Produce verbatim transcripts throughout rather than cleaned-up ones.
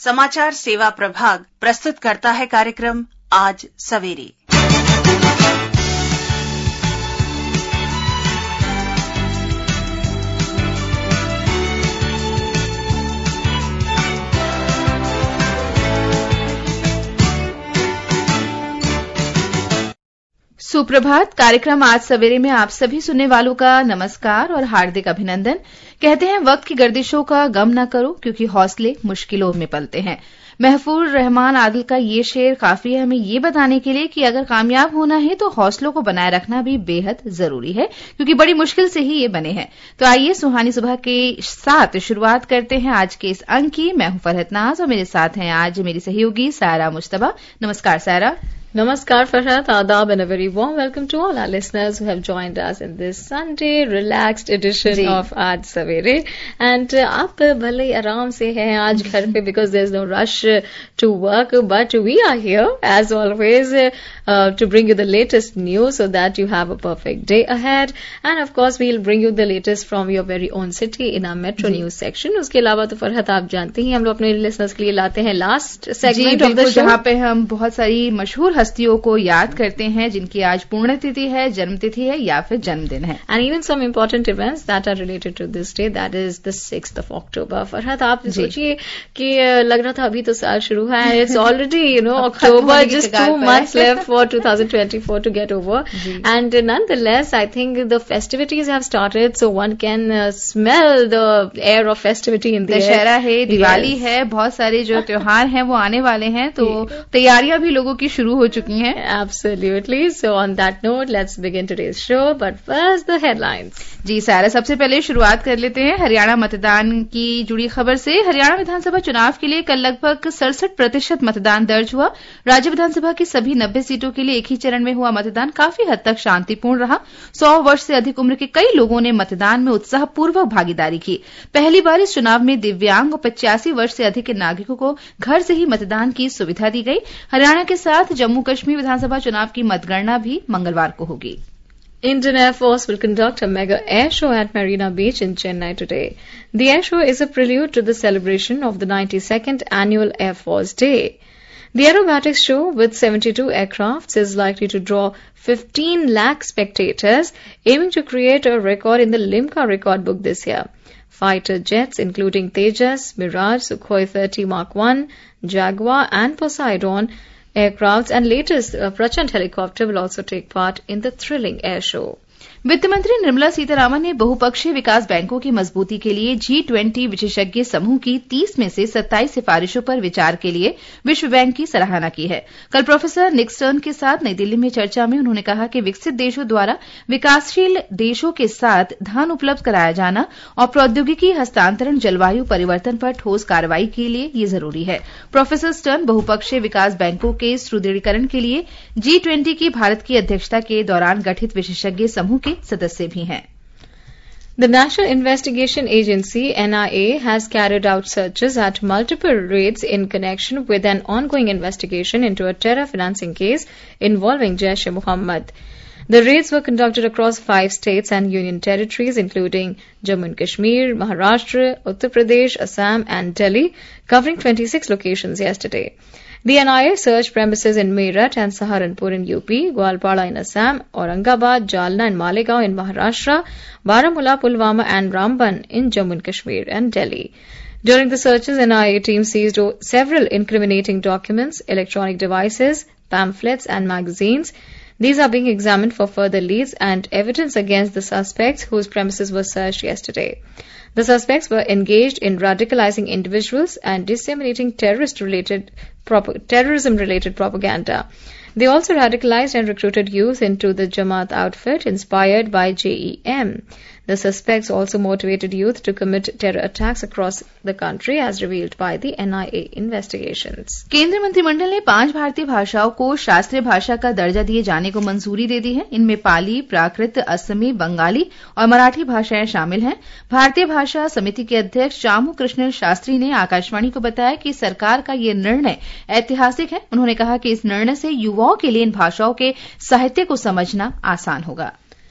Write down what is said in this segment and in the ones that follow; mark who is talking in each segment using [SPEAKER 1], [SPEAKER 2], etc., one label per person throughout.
[SPEAKER 1] समाचार सेवा प्रभाग प्रस्तुत करता है कार्यक्रम आज सवेरे।
[SPEAKER 2] सुप्रभात। कार्यक्रम आज सवेरे में आप सभी सुनने वालों का नमस्कार और हार्दिक अभिनंदन। कहते हैं वक्त की गर्दिशों का गम न करो, क्योंकि हौसले मुश्किलों में पलते हैं। महफूज रहमान आदिल का ये शेर काफी है हमें ये बताने के लिए कि अगर कामयाब होना है तो हौसलों को बनाए रखना भी बेहद जरूरी है, क्योंकि बड़ी मुश्किल से ही ये बने हैं। तो आइए सुहानी सुबह के साथ शुरुआत करते हैं आज के इस अंक की। मैं हूं फरहत नाज और मेरे साथ हैं आज मेरी सहयोगी सायरा मुश्तबा। नमस्कार Saira.
[SPEAKER 3] Namaskar Farhat, Adab, and a very warm welcome to all our listeners who have joined us in this Sunday relaxed edition of Aaj Savere. And uh, आप भले आराम से हैं आज घर पे because there's no rush to work, but we are here as always uh, to bring you the latest news so that you have a perfect day ahead. And of course we'll bring you the latest from your very own city in our Metro News section. उसके अलावा तो फरहत आप जानते ही हम लोग अपने listeners के लिए लाते हैं last segment of the show,
[SPEAKER 2] जहाँ पे हम बहुत सारी मशहूर हस्तियों को याद करते हैं जिनकी आज पुण्यतिथि है, जन्मतिथि है या फिर जन्मदिन है।
[SPEAKER 3] And even some important events that are related to this day, that is the sixth of October. Farhat आप सोचिए कि लग रहा था अभी तो साल शुरू है, it's already you know October, just two months left for twenty twenty-four to get over. And nonetheless, I think the festivities have started, so one can uh, smell the air of festivity in the air.
[SPEAKER 2] Dussehra है, दिवाली है, बहुत सारे जो त्योहार हैं वो आने वाले हैं, तो तैयारियां भी लोगों की शुरू हो चुकी हैं।
[SPEAKER 3] Absolutely. So on that note, let's begin today's show. But first, the headlines.
[SPEAKER 2] जी सारा, सबसे पहले शुरुआत कर लेते हैं हरियाणा मतदान की जुड़ी खबर से। हरियाणा विधानसभा चुनाव के लिए कल लगभग सड़सठ प्रतिशत मतदान दर्ज हुआ। राज्य विधानसभा की सभी नब्बे सीटों के लिए एक ही चरण में हुआ मतदान काफी हद तक शांतिपूर्ण रहा। सौ वर्ष से अधिक उम्र के कई लोगों ने मतदान में उत्साहपूर्वक भागीदारी की। पहली बार इस चुनाव में दिव्यांग और पचासी वर्ष से अधिक के नागरिकों को घर से ही मतदान की सुविधा दी गई। हरियाणा के साथ जम्मू कश्मीर विधानसभा चुनाव की मतगणना भी मंगलवार को होगी।
[SPEAKER 3] Indian Air Force will conduct a mega air show at Marina Beach in Chennai today. The air show is a prelude to the celebration of the ninety-second annual Air Force Day. The aerobatics show with seventy-two aircrafts is likely to draw fifteen lakh spectators, aiming to create a record in the Limca record book this year. Fighter jets including Tejas, Mirage, Sukhoi thirty Mark one, Jaguar and Poseidon aircrafts and latest uh, Prachand helicopter will also take part in the thrilling air show.
[SPEAKER 2] वित्त मंत्री निर्मला सीतारामन ने बहुपक्षीय विकास बैंकों की मजबूती के लिए G twenty विशेषज्ञ समूह की तीस में से सत्ताईस सिफारिशों पर विचार के लिए विश्व बैंक की सराहना की है। कल प्रोफेसर निक स्टर्न के साथ नई दिल्ली में चर्चा में उन्होंने कहा कि विकसित देशों द्वारा विकासशील देशों के साथ धन उपलब्ध कराया जाना और प्रौद्योगिकी हस्तांतरण जलवायु परिवर्तन पर ठोस कार्रवाई के लिए ये जरूरी है। प्रोफेसर स्टर्न बहुपक्षीय विकास बैंकों के सुदृढ़ीकरण के लिए जी ट्वेंटी की भारत की अध्यक्षता के दौरान गठित विशेषज्ञ समूह के सदस्य भी हैं।
[SPEAKER 3] The National Investigation Agency N I A has carried out searches at multiple raids in connection with an ongoing investigation into a terror financing case involving Jaish-e-Mohammed. The raids were conducted across five states and union territories, including Jammu and Kashmir, Maharashtra, Uttar Pradesh, Assam, and Delhi, covering twenty-six locations yesterday. The N I A searched premises in Meerut and Saharanpur in U P, Gwalpara in Assam, Aurangabad, Jalna and Malegaon in Maharashtra, Baramulla, Pulwama and Ramban in Jammu and Kashmir and Delhi. During the searches, N I A team seized several incriminating documents, electronic devices, pamphlets and magazines. These are being examined for further leads and evidence against the suspects whose premises were searched yesterday. The suspects were engaged in radicalizing individuals and disseminating terrorist-related terrorism-related propaganda. They also radicalized and recruited youth into the Jamaat outfit inspired by J E M. The suspects also motivated youth to commit terror attacks across the country, as revealed by the N I A investigations.
[SPEAKER 2] केंद्रीय मंत्रिमंडल ने पांच भारतीय भाषाओं को शास्त्रीय भाषा का दर्जा दिए जाने को मंजूरी दे दी है। इनमें पाली, प्राकृत, असमी, बंगाली और मराठी भाषाएं शामिल हैं। भारतीय भाषा समिति के अध्यक्ष चामू कृष्ण शास्त्री ने आकाशवाणी को बताया कि सरकार का यह निर्णय ऐतिहासिक है। उन्होंने कहा कि इस निर्णय से युवाओं के लिए इन भाषाओं के साहित्य को समझना आसान होगा।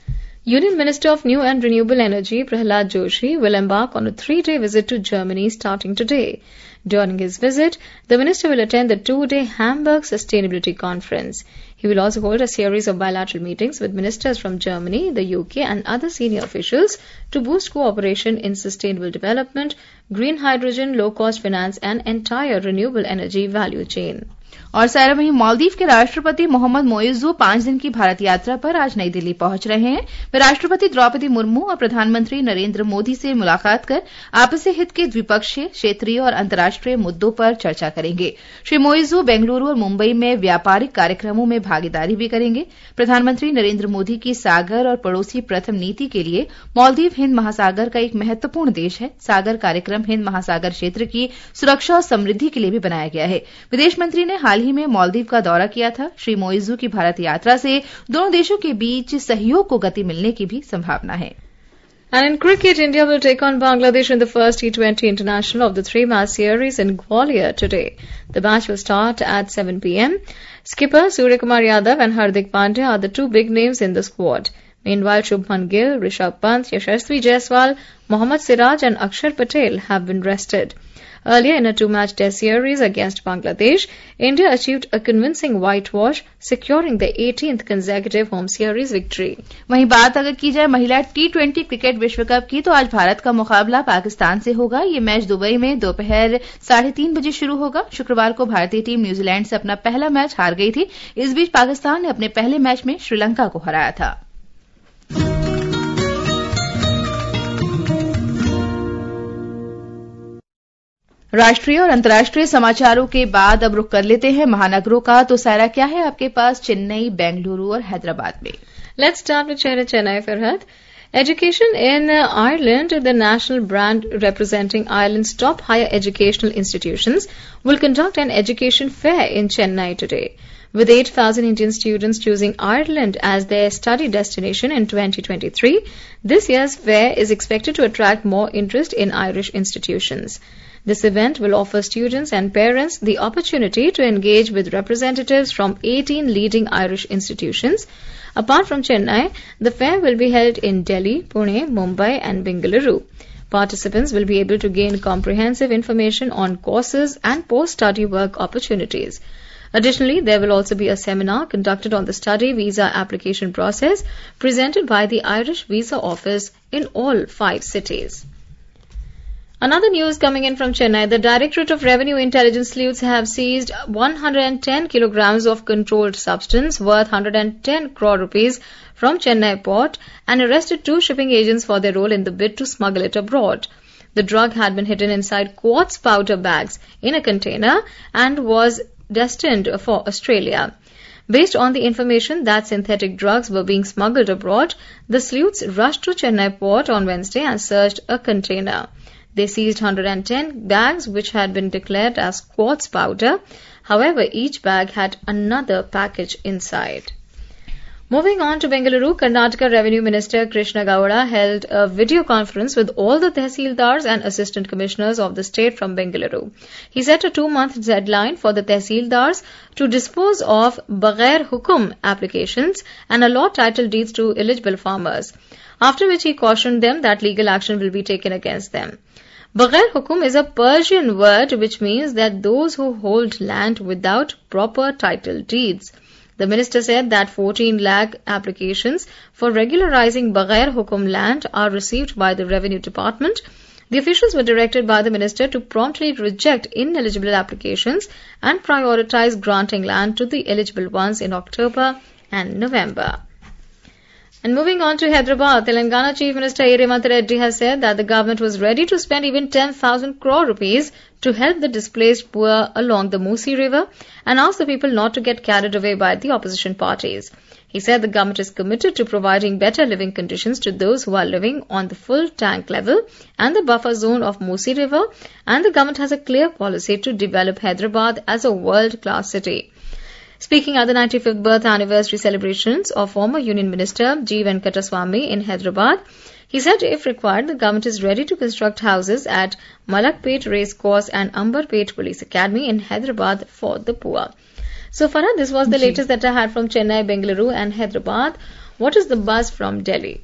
[SPEAKER 3] Union Minister of New and Renewable Energy Prahlad Joshi will embark on a three-day visit to Germany starting today. During his visit, the minister will attend the two-day Hamburg Sustainability Conference. He will also hold a series of bilateral meetings with ministers from Germany, the U K and other senior officials to boost cooperation in sustainable development, green hydrogen, low-cost finance and entire renewable energy value chain.
[SPEAKER 2] और सारा वहीं मालदीव के राष्ट्रपति मोहम्मद मोइज़ू पांच दिन की भारत यात्रा पर आज नई दिल्ली पहुंच रहे हैं। वे राष्ट्रपति द्रौपदी मुर्मू और प्रधानमंत्री नरेंद्र मोदी से मुलाकात कर आपसी हित के द्विपक्षीय, क्षेत्रीय और अंतर्राष्ट्रीय मुद्दों पर चर्चा करेंगे। श्री मोइज़ू बेंगलुरु और मुंबई में व्यापारिक कार्यक्रमों में भागीदारी भी करेंगे। प्रधानमंत्री नरेंद्र मोदी की सागर और पड़ोसी प्रथम नीति के लिए मालदीव हिंद महासागर का एक महत्वपूर्ण देश है। सागर कार्यक्रम हिंद महासागर क्षेत्र की सुरक्षा और समृद्धि के लिए भी बनाया गया है। विदेश मंत्री ने हाल ही में मालदीव का दौरा किया था। श्री मोइज़ू की भारत यात्रा से दोनों देशों के बीच सहयोग को गति मिलने की भी संभावना है।
[SPEAKER 3] And in cricket, India will take on Bangladesh in the first T twenty international of the three-match series in Gwalior today. The match will start at seven p m Skipper Suryakumar Yadav and Hardik Pandya are the two big names in the squad. Meanwhile, Shubman Gill, Rishabh Pant, Yashasvi Jaiswal, Mohammad Siraj and Akshar Patel have been rested. Earlier in a two-match test series against Bangladesh, India achieved a convincing whitewash, securing the eighteenth consecutive home series victory.
[SPEAKER 2] वहीं बात अगर की जाए महिला T twenty cricket विश्व cup की, तो आज भारत का मुकाबला पाकिस्तान से होगा। ये मैच दुबई में दोपहर साढ़े तीन बजे शुरू होगा। शुक्रवार को भारतीय टीम न्यूजीलैंड से अपना पहला मैच हार गई थी। इस बीच पाकिस्तान ने अपने पहले मैच में श्रीलंका को हराया था। राष्ट्रीय और अंतर्राष्ट्रीय समाचारों के बाद अब रुख कर लेते हैं महानगरों का। तो सारा, क्या है आपके पास चेन्नई, बेंगलुरु और हैदराबाद में?
[SPEAKER 3] Let's start with Chennai, Chennai, Farhad. Education in uh, Ireland, the national brand representing Ireland's top higher educational institutions, will conduct an education fair in Chennai today. With eight thousand Indian students choosing Ireland as their study destination in twenty twenty-three, this year's fair is expected to attract more interest in Irish institutions. This event will offer students and parents the opportunity to engage with representatives from eighteen leading Irish institutions. Apart from Chennai, the fair will be held in Delhi, Pune, Mumbai and Bengaluru. Participants will be able to gain comprehensive information on courses and post-study work opportunities. Additionally, there will also be a seminar conducted on the study visa application process presented by the Irish Visa Office in all five cities. Another news coming in from Chennai, the Directorate of Revenue Intelligence sleuths have seized one hundred ten kilograms of controlled substance worth one hundred ten crore rupees from Chennai port and arrested two shipping agents for their role in the bid to smuggle it abroad. The drug had been hidden inside quartz powder bags in a container and was destined for Australia. Based on the information that synthetic drugs were being smuggled abroad, the sleuths rushed to Chennai port on Wednesday and searched a container. They seized one hundred ten bags which had been declared as quartz powder. However, each bag had another package inside. Moving on to Bengaluru, Karnataka Revenue Minister Krishna Gowda held a video conference with all the Tehsildars and Assistant Commissioners of the state from Bengaluru. He set a two-month deadline for the Tehsildars to dispose of Baghair Hukum applications and allot title deeds to eligible farmers, after which he cautioned them that legal action will be taken against them. Baghair Hukum is a Persian word which means that those who hold land without proper title deeds. The minister said that fourteen lakh applications for regularizing Baghair Hukum land are received by the Revenue Department. The officials were directed by the minister to promptly reject ineligible applications and prioritize granting land to the eligible ones in October and November. And moving on to Hyderabad, Telangana Chief Minister A. Revanth Reddy has said that the government was ready to spend even ten thousand crore rupees to help the displaced poor along the Musi River and asked the people not to get carried away by the opposition parties. He said the government is committed to providing better living conditions to those who are living on the full tank level and the buffer zone of Musi River, and the government has a clear policy to develop Hyderabad as a world-class city. Speaking at the ninety-fifth birth anniversary celebrations of former Union Minister G. Venkataswamy in Hyderabad, he said if required, the government is ready to construct houses at Malakpet Racecourse and Ambarpet Police Academy in Hyderabad for the poor. So, Farah, this was the latest that I had from Chennai, Bengaluru and Hyderabad. What is the buzz from Delhi?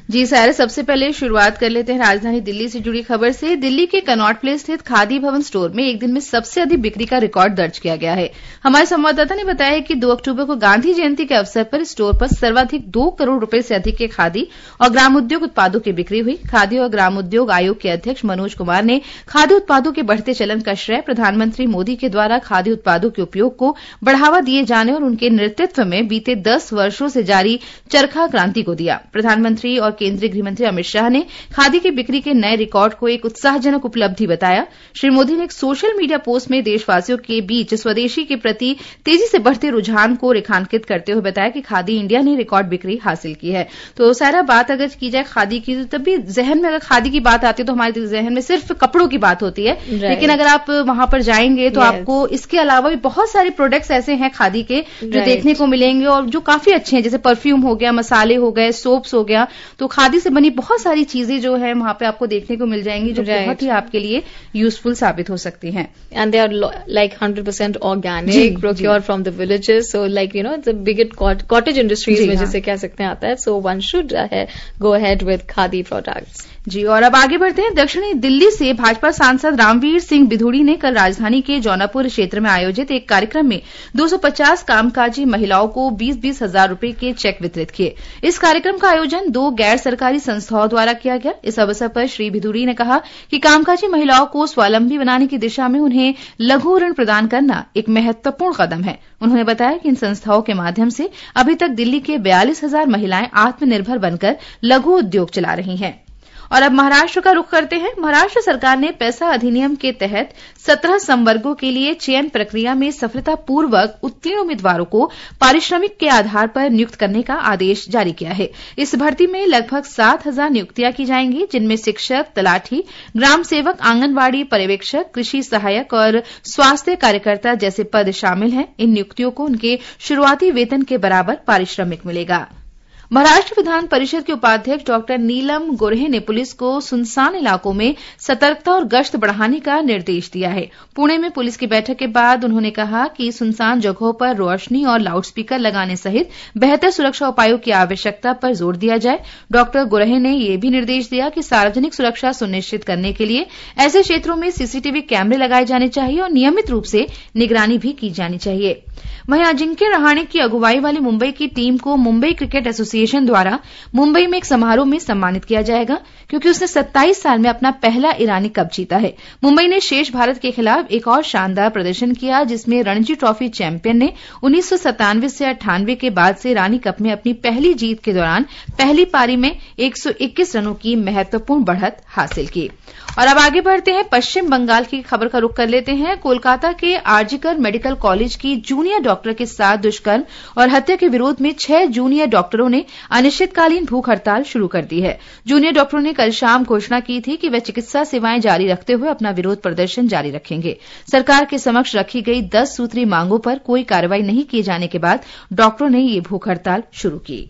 [SPEAKER 2] जी सारे, सबसे पहले शुरुआत कर लेते हैं राजधानी दिल्ली से जुड़ी खबर से। दिल्ली के कनॉट प्लेस स्थित खादी भवन स्टोर में एक दिन में सबसे अधिक बिक्री का रिकॉर्ड दर्ज किया गया है। हमारे संवाददाता ने बताया कि दो अक्टूबर को गांधी जयंती के अवसर पर स्टोर पर सर्वाधिक दो करोड़ रुपए से अधिक के खादी और ग्रामोद्योग उत्पादों की बिक्री हुई। खादी और ग्रामोद्योग आयोग के अध्यक्ष मनोज कुमार ने खादी उत्पादों के बढ़ते चलन का श्रेय प्रधानमंत्री मोदी के द्वारा खादी उत्पादों के उपयोग को बढ़ावा दिए जाने और उनके नेतृत्व में बीते दस वर्षों से जारी चरखा क्रांति को दिया। प्रधानमंत्री और केंद्रीय गृहमंत्री अमित शाह ने खादी की बिक्री के नए रिकॉर्ड को एक उत्साहजनक उपलब्धि बताया। श्री मोदी ने एक सोशल मीडिया पोस्ट में देशवासियों के बीच स्वदेशी के प्रति तेजी से बढ़ते रुझान को रेखांकित करते हुए बताया कि खादी इंडिया ने रिकॉर्ड बिक्री हासिल की है। तो सारा बात अगर की जाए खादी की, तो तभी जहन में अगर खादी की बात आती है तो हमारे जहन में सिर्फ कपड़ों की बात होती है, लेकिन अगर आप वहां पर जाएंगे तो yes. आपको इसके अलावा भी बहुत सारे प्रोडक्ट्स ऐसे हैं खादी के जो right. देखने को मिलेंगे और जो काफी अच्छे हैं, जैसे परफ्यूम हो गया, मसाले हो गए, सोप्स हो गया। तो खादी से बनी बहुत सारी चीजें जो है वहां पे आपको देखने को मिल जाएंगी, जो right. बहुत ही आपके लिए यूजफुल साबित हो सकती हैं।
[SPEAKER 3] And they are like hundred percent organic, procure from the villages, so like you know the biggest cottage industries में जिसे कह सकते हैं आता है। So one should go ahead with khadi products.
[SPEAKER 2] जी, और अब आगे बढ़ते हैं। दक्षिणी दिल्ली से भाजपा सांसद रामवीर सिंह बिधूड़ी ने कल राजधानी के जौनापुर क्षेत्र में आयोजित एक कार्यक्रम में दो सौ पचास कामकाजी महिलाओं को बीस बीस हजार रुपए के चेक वितरित किए। इस कार्यक्रम का आयोजन दो गैर सरकारी संस्थाओं द्वारा किया गया। इस अवसर पर श्री बिधूड़ी ने कहा कि कामकाजी महिलाओं को स्वावलंबी बनाने की दिशा में उन्हें लघु ऋण प्रदान करना एक महत्वपूर्ण कदम है। उन्होंने बताया कि इन संस्थाओं के माध्यम से अभी तक दिल्ली के बयालीस हजार महिलाएं आत्मनिर्भर बनकर लघु उद्योग चला रही हैं। और अब महाराष्ट्र का रुख करते हैं। महाराष्ट्र सरकार ने पैसा अधिनियम के तहत सत्रह संवर्गों के लिए चयन प्रक्रिया में सफलतापूर्वक उत्तीर्ण उम्मीदवारों को पारिश्रमिक के आधार पर नियुक्त करने का आदेश जारी किया है। इस भर्ती में लगभग सात हजार नियुक्तियां की जाएंगी, जिनमें शिक्षक, तलाठी, ग्राम सेवक, आंगनबाड़ी पर्यवेक्षक, कृषि सहायक और स्वास्थ्य कार्यकर्ता जैसे पद शामिल हैं। इन नियुक्तियों को उनके शुरुआती वेतन के बराबर पारिश्रमिक मिलेगा। महाराष्ट्र विधान परिषद के उपाध्यक्ष डॉक्टर नीलम गोऱ्हे ने पुलिस को सुनसान इलाकों में सतर्कता और गश्त बढ़ाने का निर्देश दिया है। पुणे में पुलिस की बैठक के बाद उन्होंने कहा कि सुनसान जगहों पर रोशनी और लाउडस्पीकर लगाने सहित बेहतर सुरक्षा उपायों की आवश्यकता पर जोर दिया जाए। डॉक्टर गोऱ्हे ने यह भी निर्देश दिया कि सार्वजनिक सुरक्षा सुनिश्चित करने के लिए ऐसे क्षेत्रों में सीसीटीवी कैमरे लगाए जाने चाहिए और नियमित रूप से निगरानी भी की जानी चाहिए। वहीं अजिंक्य रहाणे की अगुवाई वाली मुंबई की टीम को मुंबई क्रिकेट एसोसिएशन द्वारा मुंबई में एक समारोह में सम्मानित किया जाएगा, क्योंकि उसने सत्ताईस साल में अपना पहला ईरानी कप जीता है। मुंबई ने शेष भारत के खिलाफ एक और शानदार प्रदर्शन किया, जिसमें रणजी ट्रॉफी चैंपियन ने उन्नीस सौ सत्तानवे से अट्ठानवे के बाद से ईरानी कप में अपनी पहली जीत के दौरान पहली पारी में एक सौ इक्कीस रनों की महत्वपूर्ण बढ़त हासिल की। और अब आगे बढ़ते हैं। पश्चिम बंगाल की खबर का रुख कर लेते हैं। कोलकाता के आरजीकर मेडिकल कॉलेज की जूनियर डॉक्टर के साथ दुष्कर्म और हत्या के विरोध में छह जूनियर डॉक्टरों ने अनिश्चितकालीन भूख हड़ताल शुरू कर दी है। जूनियर डॉक्टरों ने कल शाम घोषणा की थी कि वे चिकित्सा सेवाएं जारी रखते हुए अपना विरोध प्रदर्शन जारी रखेंगे। सरकार के समक्ष रखी गई दस सूत्री मांगों पर कोई कार्रवाई नहीं किए जाने के बाद डॉक्टरों ने ये भूख हड़ताल शुरू की।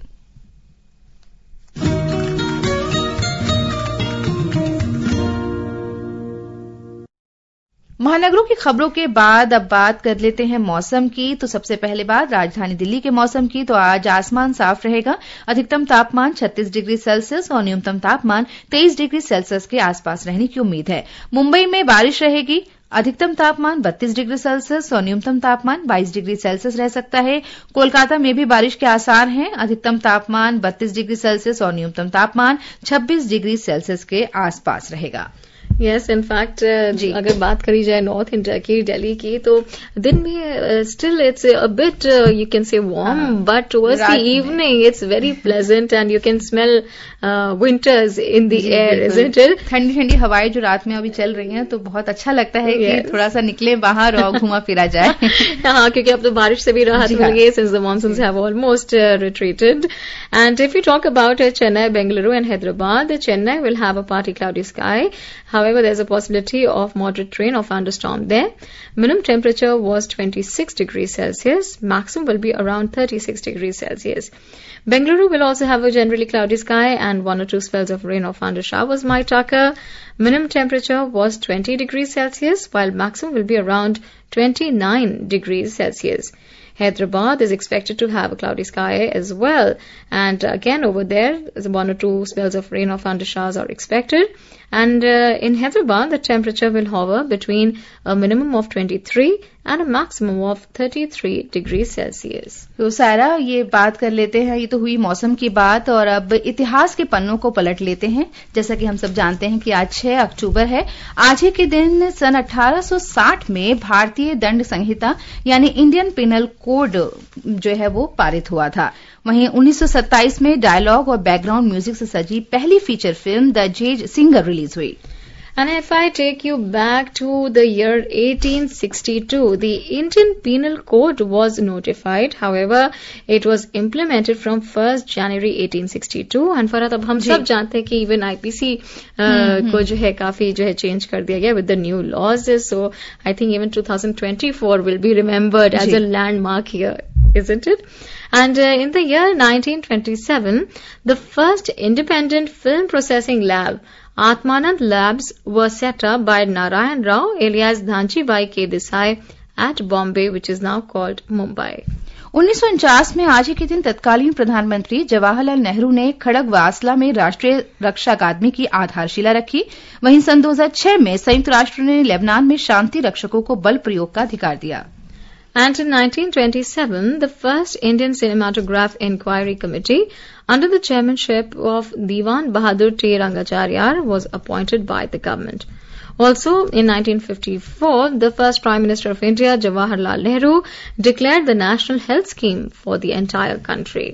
[SPEAKER 2] महानगरों की खबरों के बाद अब बात कर लेते हैं मौसम की। तो सबसे पहले बात राजधानी दिल्ली के मौसम की। तो आज आसमान साफ रहेगा। अधिकतम तापमान छत्तीस डिग्री सेल्सियस और न्यूनतम तापमान तेईस डिग्री सेल्सियस के आसपास रहने की उम्मीद है। मुंबई में बारिश रहेगी। अधिकतम तापमान बत्तीस डिग्री सेल्सियस और न्यूनतम तापमान बाईस डिग्री सेल्सियस रह सकता है। कोलकाता में भी बारिश के आसार हैं। अधिकतम तापमान बत्तीस डिग्री सेल्सियस और न्यूनतम तापमान छब्बीस डिग्री सेल्सियस के आसपास रहेगा।
[SPEAKER 3] यस, इनफैक्ट अगर बात करी जाए नॉर्थ इंडिया की, दिल्ली की, तो दिन में still it's a bit you can say warm, but towards the evening it's very pleasant and you can smell winters in the air, isn't it?
[SPEAKER 2] ठंडी ठंडी हवाएं जो रात में अभी चल रही हैं, तो बहुत अच्छा लगता है yes. कि थोड़ा सा निकले बाहर और घुमा फिरा जाए।
[SPEAKER 3] हाँ, क्योंकि अब तो बारिश से भी राहत मिल गई since the monsoons have almost retreated. And if you talk about Chennai, Bengaluru and Hyderabad, Chennai will have a partly cloudy sky. However, there's a possibility of moderate rain or thunderstorm there. Minimum temperature was twenty-six degrees Celsius. Maximum will be around thirty-six degrees Celsius. Bengaluru will also have a generally cloudy sky and one or two spells of rain or thunder showers might occur. Minimum temperature was twenty degrees Celsius, while maximum will be around twenty-nine degrees Celsius. Hyderabad is expected to have a cloudy sky as well. And again, over there, one or two spells of rain or thundershowers are expected. And uh, in Hyderabad, the temperature will hover between a minimum of twenty-three and a maximum of thirty-three degrees Celsius.
[SPEAKER 2] तो सारा ये बात कर लेते हैं, ये तो हुई मौसम की बात, और अब इतिहास के पन्नों को पलट लेते हैं। जैसा कि हम सब जानते हैं कि आज छह अक्टूबर है। आज ही के दिन सन अठारह सौ साठ में भारतीय दंड संहिता यानी इंडियन पिनल कोड जो है वो पारित हुआ था। वहीं उन्नीस सौ सत्ताईस में डायलॉग और बैकग्राउंड म्यूजिक से सजी पहली feature film the jazz singer release हुई।
[SPEAKER 3] And if I take you back to the year eighteen sixty-two, the Indian Penal Code was notified. However, it was implemented from first January eighteen sixty-two. And Farhat अब हम सब जानते हैं कि even I P C uh, को जो है काफी जो है चेंज कर दिया गया with the new laws. So I think even twenty twenty-four will be remembered as a landmark here, isn't it? And uh, in the year nineteen twenty-seven, the first independent film processing lab, Atmanand Labs, was set up by Narayan Rao alias Dhanchi Bai K. Desai at Bombay, which is now called Mumbai.
[SPEAKER 2] उन्नीस सौ उनचास में आज ही के दिन तत्कालीन प्रधानमंत्री जवाहरलाल नेहरू ने खड़गवासला में राष्ट्रीय रक्षा अकादमी की आधारशिला रखी। वहीं सन दो हज़ार छह में संयुक्त राष्ट्र ने लेबनान में शांति रक्षकों को बल प्रयोग का अधिकार दिया।
[SPEAKER 3] And in nineteen twenty-seven, the first Indian Cinematograph Inquiry Committee under the chairmanship of Diwan Bahadur T. Rangacharya was appointed by the government. Also, in nineteen fifty-four, the first Prime Minister of India, Jawaharlal Nehru, declared the National Health Scheme for the entire country.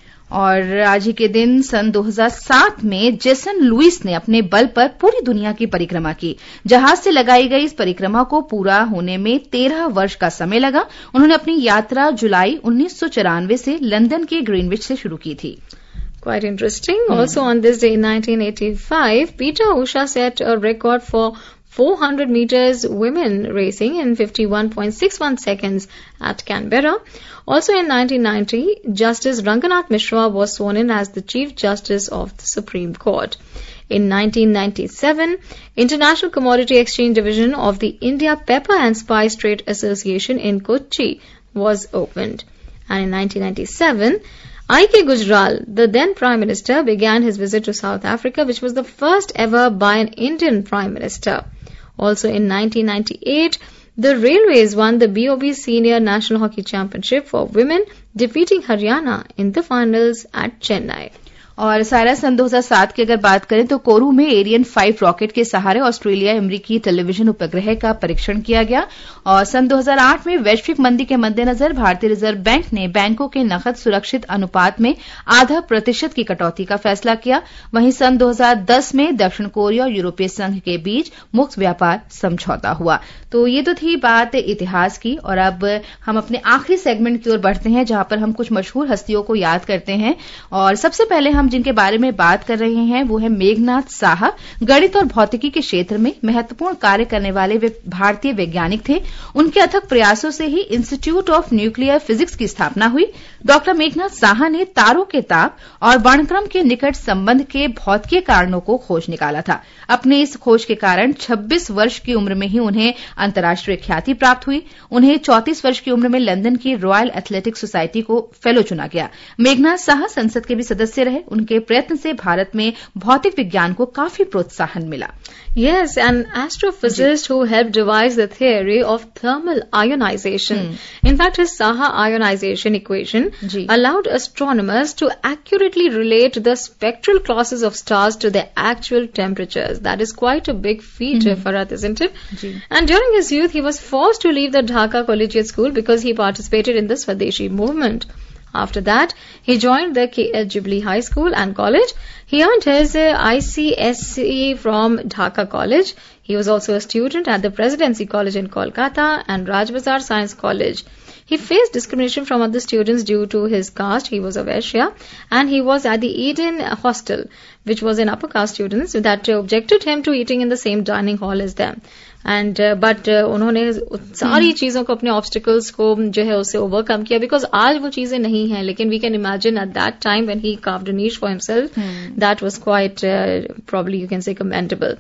[SPEAKER 2] और आज ही के दिन सन दो हज़ार सात में Jason Louis ने अपने बल पर पूरी दुनिया की परिक्रमा की। जहाज से लगाई गई इस परिक्रमा को पूरा होने में तेरह वर्ष का समय लगा। उन्होंने अपनी यात्रा जुलाई उन्नीस सौ चौरानवे से लंदन के ग्रीनविच से शुरू की थी।
[SPEAKER 3] Quite interesting. Hmm. Also on this day in nineteen eighty-five, Peter Usha set a record for four hundred meters women racing in fifty-one point six one seconds at Canberra. Also in nineteen ninety, Justice Ranganath Mishra was sworn in as the Chief Justice of the Supreme Court. In nineteen ninety-seven, International Commodity Exchange Division of the India Pepper and Spice Trade Association in Kochi was opened. And in nineteen ninety-seven, I K Gujral, the then Prime Minister, began his visit to South Africa, which was the first ever by an Indian Prime Minister. Also in nineteen ninety-eight, the Railways won the B O B Senior National Hockey Championship for women, defeating Haryana in the finals at Chennai.
[SPEAKER 2] और सारा सन दो हज़ार सात की अगर बात करें तो कोरू में एरियन फाइव रॉकेट के सहारे ऑस्ट्रेलिया अमेरिकी टेलीविजन उपग्रह का परीक्षण किया गया। और सन दो हज़ार आठ में वैश्विक मंदी के मद्देनजर भारतीय रिजर्व बैंक ने बैंकों के नकद सुरक्षित अनुपात में आधा प्रतिशत की कटौती का फैसला किया। वहीं सन दो हज़ार दस में दक्षिण कोरिया और यूरोपीय संघ के बीच मुक्त व्यापार समझौता हुआ। तो ये तो थी बात इतिहास की, और अब हम अपने आखिरी सेगमेंट की ओर बढ़ते हैं, जहां पर हम कुछ मशहूर हस्तियों को याद करते हैं। और सबसे पहले हम जिनके बारे में बात कर रहे हैं वो है मेघनाथ साहा। गणित और भौतिकी के क्षेत्र में महत्वपूर्ण कार्य करने वाले वे भारतीय वैज्ञानिक थे। उनके अथक प्रयासों से ही इंस्टीट्यूट ऑफ न्यूक्लियर फिजिक्स की स्थापना हुई। डॉक्टर मेघनाथ साहा ने तारों के ताप और वर्णक्रम के निकट संबंध के भौतिकीय कारणों को खोज निकाला था। अपने इस खोज के कारण छब्बीस वर्ष की उम्र में ही उन्हें अंतर्राष्ट्रीय ख्याति प्राप्त हुई। उन्हें चौंतीस वर्ष की उम्र में लंदन की रॉयल एथलेटिक सोसाइटी को फेलो चुना गया। मेघनाथ साहा संसद के भी सदस्य रहे। उनके प्रयत्न से भारत में भौतिक विज्ञान को काफी प्रोत्साहन मिला।
[SPEAKER 3] Yes, an astrophysicist who helped devise the theory of thermal ionization. Hmm. In fact, his Saha ionization equation
[SPEAKER 2] Ji.
[SPEAKER 3] allowed astronomers to accurately relate the spectral classes of stars to their actual temperatures. That is quite a big feat, hmm. Farhat, isn't it?
[SPEAKER 2] Ji.
[SPEAKER 3] And during his youth, he was forced to leave the Dhaka Collegiate School because he participated in the Swadeshi movement. After that, he joined the K H Jubilee High School and College. He earned his uh, I C S E from Dhaka College. He was also a student at the Presidency College in Kolkata and Rajbazar Science College. He faced discrimination from other students due to his caste. He was a Vaishya, and he was at the Eden Hostel, which was an upper caste students that uh, objected him to eating in the same dining hall as them. And but uh, उन्होंने सारी hmm. चीजों को, अपने obstacles को जो है उससे overcome किया, बिकॉज आज वो चीजें नहीं हैं, लेकिन we can imagine at that time when he carved a niche for himself, that was quite probably you can say commendable.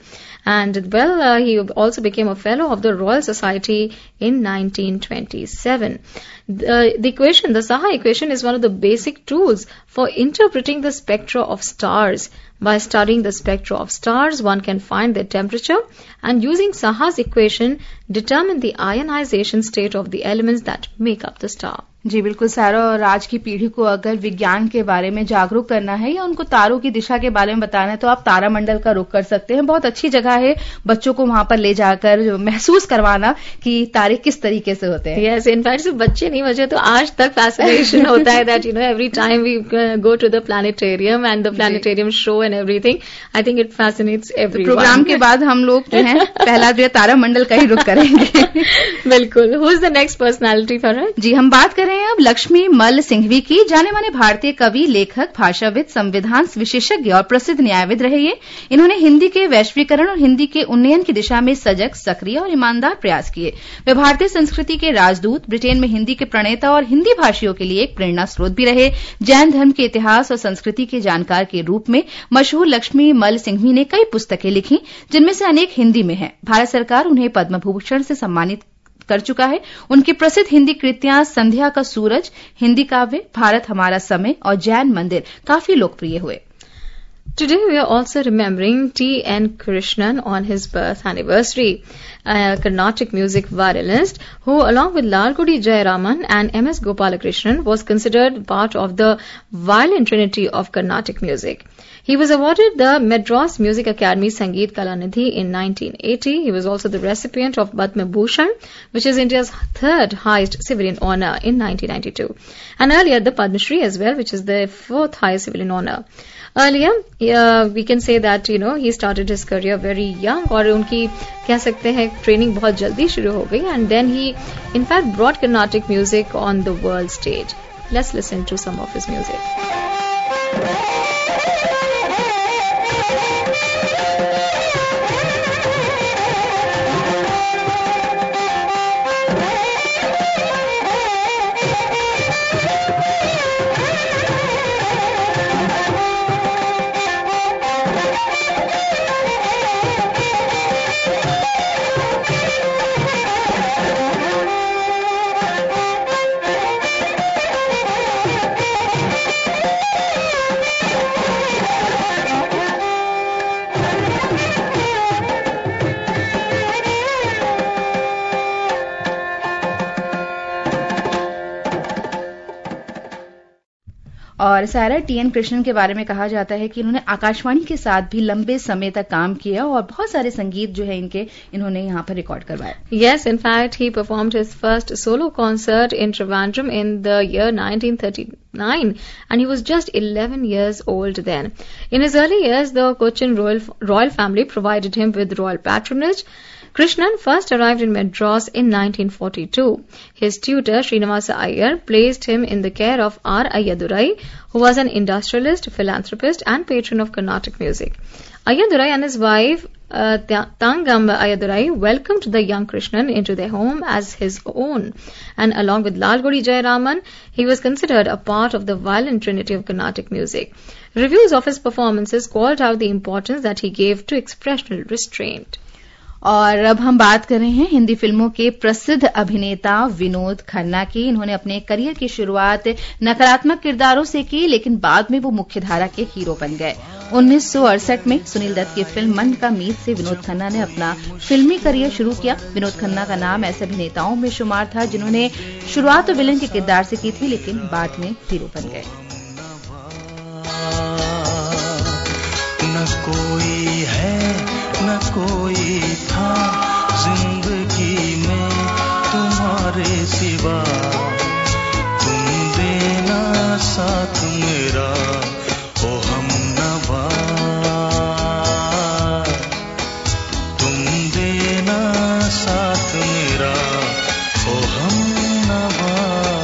[SPEAKER 3] And well, uh, he also became a fellow of the Royal Society in nineteen twenty-seven. The, the equation, the Saha equation, is one of the basic tools for interpreting the spectra of stars. By studying the spectra of stars, one can find their temperature and using Saha's equation determine the ionization state of the elements that make up the star.
[SPEAKER 2] जी बिल्कुल सारा, और आज की पीढ़ी को अगर विज्ञान के बारे में जागरूक करना है या उनको तारों की दिशा के बारे में बताना है तो आप तारामंडल का रुख कर सकते हैं। बहुत अच्छी जगह है बच्चों को वहां पर ले जाकर महसूस करवाना कि तारे किस तरीके से होते हैं।
[SPEAKER 3] यस, इनफैक्ट सिर्फ बच्चे नहीं, मुझे तो आज तक फैसिनेशन होता है that you know every time we go to the planetarium and the planetarium show and everything, I think it fascinates everyone.
[SPEAKER 2] Programme के बाद हम लोग जो है पहला जो है तारामंडल का ही रुख करेंगे।
[SPEAKER 3] बिल्कुल। Who is the next personality for it?
[SPEAKER 2] जी, हम बात कर रहे हैं अब लक्ष्मी मल्ल सिंघवी की। जाने माने भारतीय कवि, लेखक, भाषाविद, संविधान विशेषज्ञ और प्रसिद्ध न्यायविद रहे ये। इन्होंने हिंदी के वैश्वीकरण और हिंदी के उन्नयन की दिशा में सजग, सक्रिय और ईमानदार प्रयास किए। वे भारतीय संस्कृति के राजदूत, ब्रिटेन में हिंदी के प्रणेता और हिंदी भाषियों के लिए एक प्रेरणा स्रोत भी रहे। जैन धर्म के इतिहास और संस्कृति के जानकार के रूप में मशहूर लक्ष्मी मल्ल सिंघवी ने कई पुस्तकें लिखी, जिनमें से अनेक हिंदी में हैं। भारत सरकार उन्हें पद्म भूषण से सम्मानित कर चुका है। उनकी प्रसिद्ध हिंदी कृतियां संध्या का सूरज, हिंदी काव्य, भारत हमारा समय और जैन मंदिर काफी लोकप्रिय हुए।
[SPEAKER 3] Today we are also remembering T N Krishnan on his birth anniversary, a Carnatic music violinist who, along with Lalgudi Jayaraman and M S Gopalakrishnan, was considered part of the violin trinity of Carnatic music. He was awarded the Madras Music Academy Sangeet Kalanidhi in nineteen eighty. He was also the recipient of Padma Bhushan, which is India's third highest civilian honor, in nineteen ninety-two. And earlier the Padma Shri as well, which is the fourth highest civilian honor. Earlier, uh, we can say that, you know, he started his career very young, और उनकी कह सकते हैं training बहुत जल्दी शुरू हो गई, and then he in fact brought Carnatic music on the world stage. Let's listen to some of his music.
[SPEAKER 2] और सारा, टी एन कृष्णन के बारे में कहा जाता है कि इन्होंने आकाशवाणी के साथ भी लंबे समय तक काम किया और बहुत सारे संगीत जो है इनके इन्होंने यहाँ पर रिकॉर्ड करवाए।
[SPEAKER 3] Yes, in fact, he performed his first solo concert in Trivandrum in the year nineteen thirty-nine, and he was just eleven years old then. In his early years, the Cochin royal, royal family provided him with royal patronage. Krishnan first arrived in Madras in nineteen forty-two. His tutor, Srinivasa Iyer, placed him in the care of R. Ayyadurai, who was an industrialist, philanthropist, and patron of Carnatic music. Ayyadurai and his wife, uh, Tangamba Ayyadurai, welcomed the young Krishnan into their home as his own. And along with Lalgudi Jayaraman, he was considered a part of the violin trinity of Carnatic music. Reviews of his performances called out the importance that he gave to expressional restraint.
[SPEAKER 2] और अब हम बात कर रहे हैं हिंदी फिल्मों के प्रसिद्ध अभिनेता विनोद खन्ना की। इन्होंने अपने करियर की शुरुआत नकारात्मक किरदारों से की, लेकिन बाद में वो मुख्यधारा के हीरो बन गए। उन्नीस सौ अड़सठ में सुनील दत्त की फिल्म मन का मीत से विनोद खन्ना ने अपना फिल्मी करियर शुरू किया। विनोद खन्ना का नाम ऐसे अभिनेताओं में शुमार था जिन्होंने शुरुआत तो विलन के किरदार से की थी, लेकिन बाद में हीरो बन गए।
[SPEAKER 4] न कोई है न कोई था जिंदगी में तुम्हारे सिवा, तुम देना साथ मेरा ओ हमनवा, तुम देना साथ मेरा ओ हमनवा।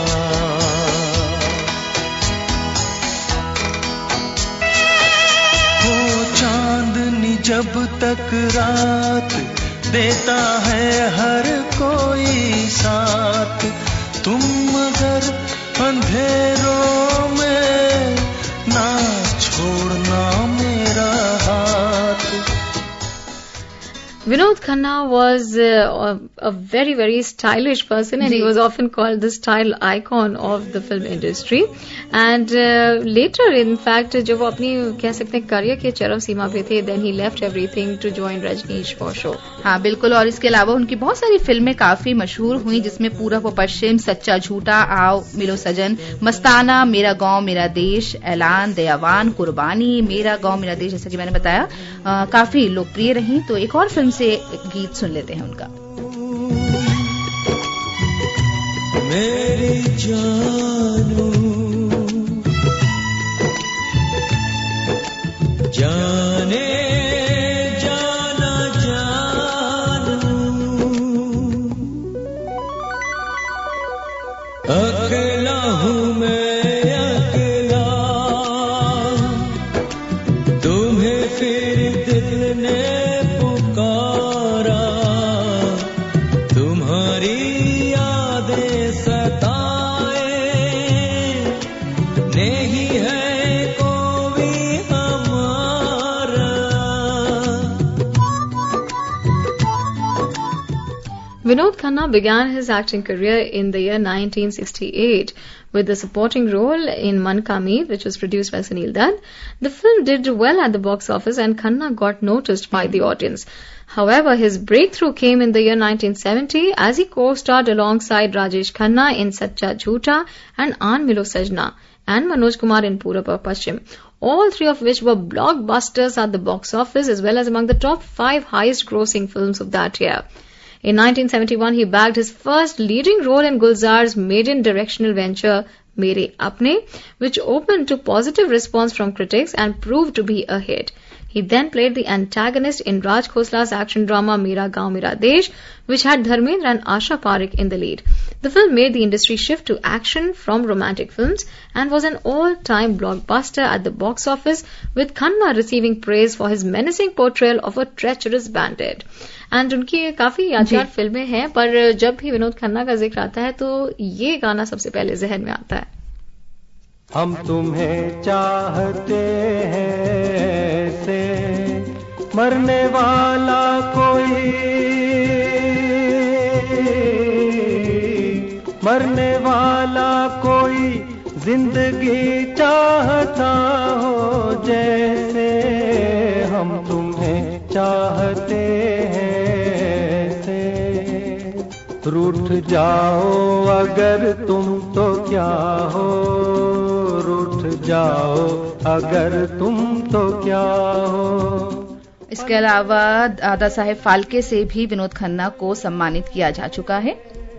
[SPEAKER 4] हो चांदनी जब तक रात देता है हर कोई साथ, तुम मगर अंधेरों में ना छोड़ना मेरा हाथ।
[SPEAKER 3] was uh, a very, very stylish person, and he was often called the style icon of the film industry. And uh, later, in fact, जब वो अपनी कह सकते हैं करियर के चरम सीमा पे थे, then he left everything to join Rajneesh for show.
[SPEAKER 2] हाँ बिल्कुल, और इसके अलावा उनकी बहुत सारी फिल्में काफी मशहूर हुई, जिसमें पूरब व पश्चिम, सच्चा झूठा, आओ मिलो सजन, मस्ताना, मेरा गांव मेरा देश, ऐलान, दयावान, कुर्बानी, मेरा गांव मेरा देश, जैसा कि मैंने बताया आ, काफी लोकप्रिय रही। तो एक और फिल्म से गीत सुन लेते हैं उनका।
[SPEAKER 4] मेरी जानू जाने जाना जानू, अकेला हूँ मैं अकेला, तुम्हें फिर दिल ने पुकारा, तुम्हारी यादें सताए, नहीं है कोई हमारा।
[SPEAKER 3] Vinod Khanna began his acting career in the year nineteen sixty-eight with the supporting role in Man Ka Meet, which was produced by Sunil Dutt. The film did well at the box office and Khanna got noticed by the audience. However, his breakthrough came in the year nineteen seventy as he co-starred alongside Rajesh Khanna in Sachcha Jhoota and Aan Milo Sajna and Manoj Kumar in Purab aur Paschim, all three of which were blockbusters at the box office as well as among the top five highest grossing films of that year. In nineteen seventy-one, he bagged his first leading role in Gulzar's maiden directional venture, Mere Apne, which opened to positive response from critics and proved to be a hit. He then played the antagonist in Raj Khosla's action drama Mera Gaon Mera Desh, which had Dharmendra and Asha Parekh in the lead. The film made the industry shift to action from romantic films and was an all-time blockbuster at the box office, with Khanna receiving praise for his menacing portrayal of a treacherous bandit. And उनकी काफी यादगार फिल्में हैं, पर जब भी विनोद खन्ना का जिक्र आता है तो ये गाना सबसे पहले जहन में आता है।
[SPEAKER 4] हम तुम्हें चाहते हैं से मरने वाला कोई, मरने वाला कोई जिंदगी चाहता हो जैसे हम तुम्हें चाहते हैं। रूठ जाओ अगर तुम तो क्या हो, रूठ जाओ अगर तुम तो क्या हो।
[SPEAKER 2] इसके अलावा दादा साहेब फाल्के से भी विनोद खन्ना को सम्मानित किया जा चुका है।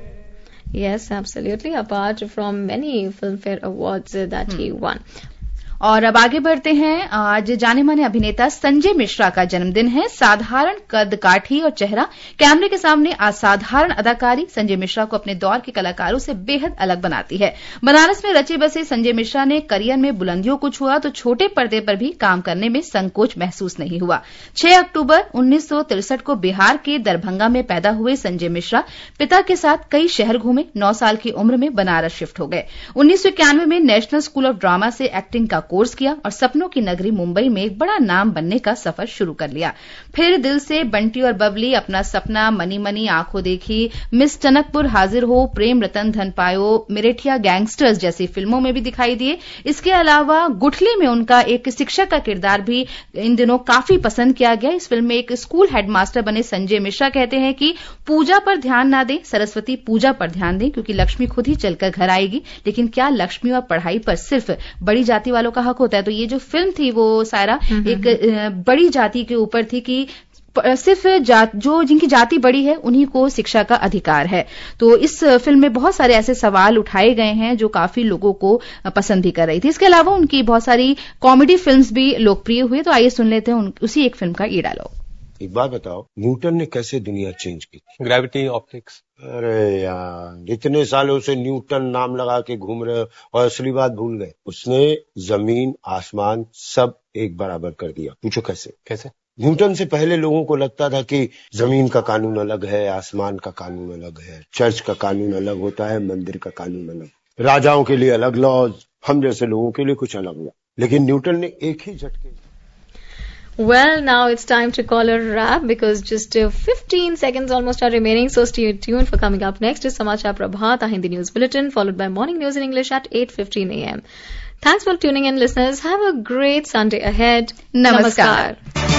[SPEAKER 3] Yes, absolutely. Apart from many Filmfare awards that he won.
[SPEAKER 2] और अब आगे बढ़ते हैं। आज जाने माने अभिनेता संजय मिश्रा का जन्मदिन है। साधारण कद काठी और चेहरा, कैमरे के सामने असाधारण अदाकारी संजय मिश्रा को अपने दौर के कलाकारों से बेहद अलग बनाती है। बनारस में रचे बसे संजय मिश्रा ने करियर में बुलंदियों को छुआ तो छोटे पर्दे पर भी काम करने में संकोच महसूस नहीं हुआ। छह अक्टूबर उन्नीस सौ तिरसठ को बिहार के दरभंगा में पैदा हुए संजय मिश्रा पिता के साथ कई शहर घूमे। नौ साल की उम्र में बनारस शिफ्ट हो गए। उन्नीस सौ इक्यानवे में नेशनल स्कूल ऑफ ड्रामा से एक्टिंग का कोर्स किया और सपनों की नगरी मुंबई में एक बड़ा नाम बनने का सफर शुरू कर लिया। फिर दिल से, बंटी और बबली, अपना सपना, मनी मनी, आंखों देखी, मिस टनकपुर हाजिर हो, प्रेम रतन धन पायो, मिरेठिया गैंगस्टर्स जैसी फिल्मों में भी दिखाई दिए। इसके अलावा गुठली में उनका एक शिक्षक का किरदार भी इन दिनों काफी पसंद किया गया। इस फिल्म में एक स्कूल हेडमास्टर बने संजय मिश्रा कहते हैं कि पूजा पर ध्यान ना दें, सरस्वती पूजा पर ध्यान दें, क्योंकि लक्ष्मी खुद ही चलकर घर आएगी। लेकिन क्या लक्ष्मी और पढ़ाई पर सिर्फ बड़ी जाति वालों का हक होता है? तो ये जो फिल्म थी वो सायरा एक बड़ी जाति के ऊपर थी कि सिर्फ जात, जो जिनकी जाति बड़ी है उन्हीं को शिक्षा का अधिकार है। तो इस फिल्म में बहुत सारे ऐसे सवाल उठाए गए हैं जो काफी लोगों को पसंद भी कर रही थी। इसके अलावा उनकी बहुत सारी कॉमेडी फिल्म्स भी लोकप्रिय हुई। तो आइए सुन लेते हैं उसी एक फिल्म का ये डायलॉग।
[SPEAKER 5] एक बात बताओ, न्यूटन ने कैसे दुनिया चेंज की?
[SPEAKER 6] Gravity, optics.
[SPEAKER 5] अरे यार, इतने सालों से न्यूटन नाम लगा के घूम रहे और असली बात भूल गए। उसने जमीन आसमान सब एक बराबर कर दिया। पूछो कैसे?
[SPEAKER 6] कैसे?
[SPEAKER 5] न्यूटन से पहले लोगों को लगता था कि जमीन का कानून अलग है, आसमान का कानून अलग है, चर्च का कानून अलग होता है, मंदिर का कानून अलग, राजाओं के लिए अलग लॉज, हम जैसे लोगों के लिए कुछ अलग लॉ। लेकिन न्यूटन ने एक ही झटके
[SPEAKER 3] Well, now it's time to call a wrap because just uh, fifteen seconds almost are remaining. So stay tuned for coming up next is Samachar Prabhat, a Hindi news bulletin, followed by morning news in English at eight fifteen a.m. Thanks for tuning in, listeners. Have a great Sunday ahead.
[SPEAKER 2] Namaskar.
[SPEAKER 3] Namaskar.